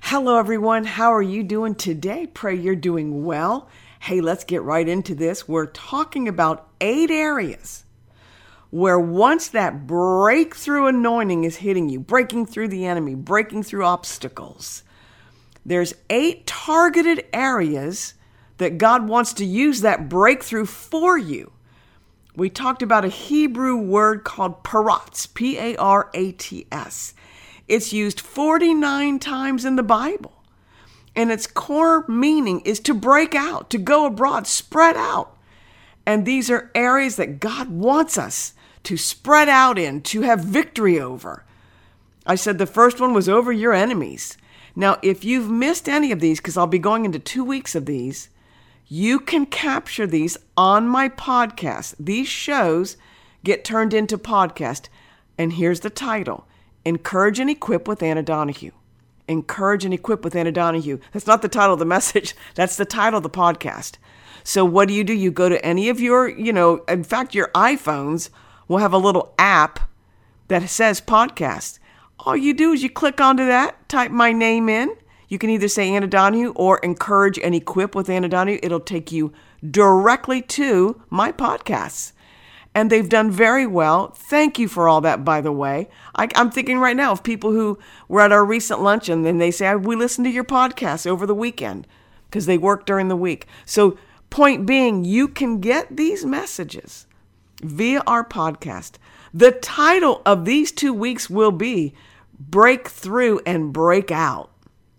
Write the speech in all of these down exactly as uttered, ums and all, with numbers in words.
Hello, everyone. How are you doing today? Pray you're doing well. Hey, let's get right into this. We're talking about eight areas where once that breakthrough anointing is hitting you, breaking through the enemy, breaking through obstacles, there's eight targeted areas that God wants to use that breakthrough for you. We talked about a Hebrew word called parats, P A R A T S. It's used forty-nine times in the Bible, and its core meaning is to break out, to go abroad, spread out. And these are areas that God wants us to spread out in, to have victory over. I said the first one was over your enemies. Now, if you've missed any of these, because I'll be going into two weeks of these, you can capture these on my podcast. These shows get turned into podcast. And here's the title: Encourage and Equip with Anna Donahue. Encourage and Equip with Anna Donahue. That's not the title of the message. That's the title of the podcast. So what do you do? You go to any of your, you know, in fact, your iPhones will have a little app that says podcast. All you do is you click onto that, type my name in. You can either say Anna Donahue or Encourage and Equip with Anna Donahue. It'll take you directly to my podcasts. And they've done very well. Thank you for all that, by the way. I, I'm thinking right now of people who were at our recent luncheon and they say, we listened to your podcast over the weekend because they work during the week. So point being, you can get these messages via our podcast. The title of these two weeks will be Break Through and Break Out.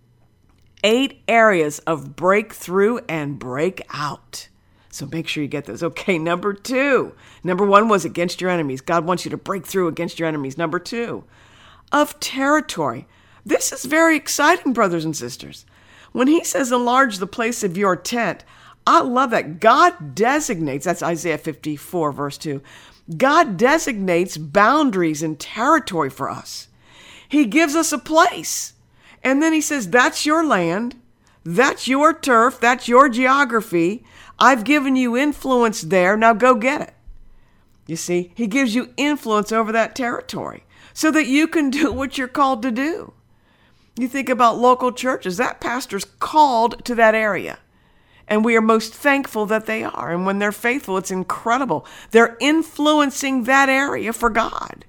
Eight areas of breakthrough and break out. So make sure you get those. Okay, number two. Number one was against your enemies. God wants you to break through against your enemies. Number two, of territory. This is very exciting, brothers and sisters. When he says enlarge the place of your tent, I love that. God designates, that's Isaiah fifty-four, verse two. God designates boundaries and territory for us. He gives us a place. And then he says, that's your land. That's your turf. That's your geography. I've given you influence there. Now go get it. You see, he gives you influence over that territory so that you can do what you're called to do. You think about local churches. That pastor's called to that area. And we are most thankful that they are. And when they're faithful, it's incredible. They're influencing that area for God.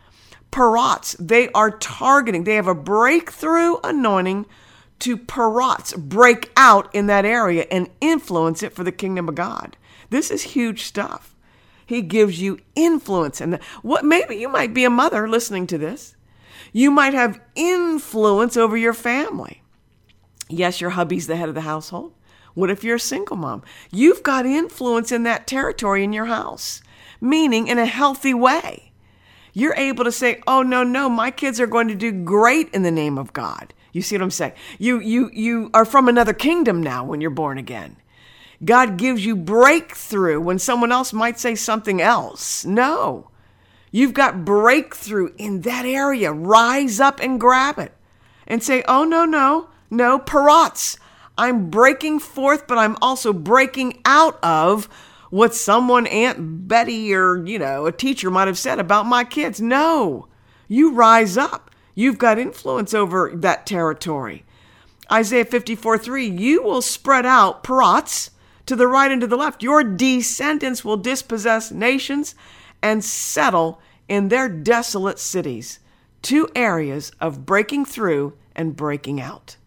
Parats, they are targeting. They have a breakthrough anointing to parats, break out in that area and influence it for the kingdom of God. This is huge stuff. He gives you influence. And what, maybe you might be a mother listening to this. You might have influence over your family. Yes, your hubby's the head of the household. What if you're a single mom? You've got influence in that territory in your house, meaning in a healthy way. You're able to say, oh, no, no, my kids are going to do great in the name of God. You see what I'm saying? You, you, you are from another kingdom now when you're born again. God gives you breakthrough when someone else might say something else. No, you've got breakthrough in that area. Rise up and grab it and say, oh, no, no, no, parats. I'm breaking forth, but I'm also breaking out of what someone, Aunt Betty or, you know, a teacher might have said about my kids. No, you rise up. You've got influence over that territory. Isaiah fifty-four three, you will spread out parats to the right and to the left. Your descendants will dispossess nations and settle in their desolate cities. Two areas of breaking through and breaking out.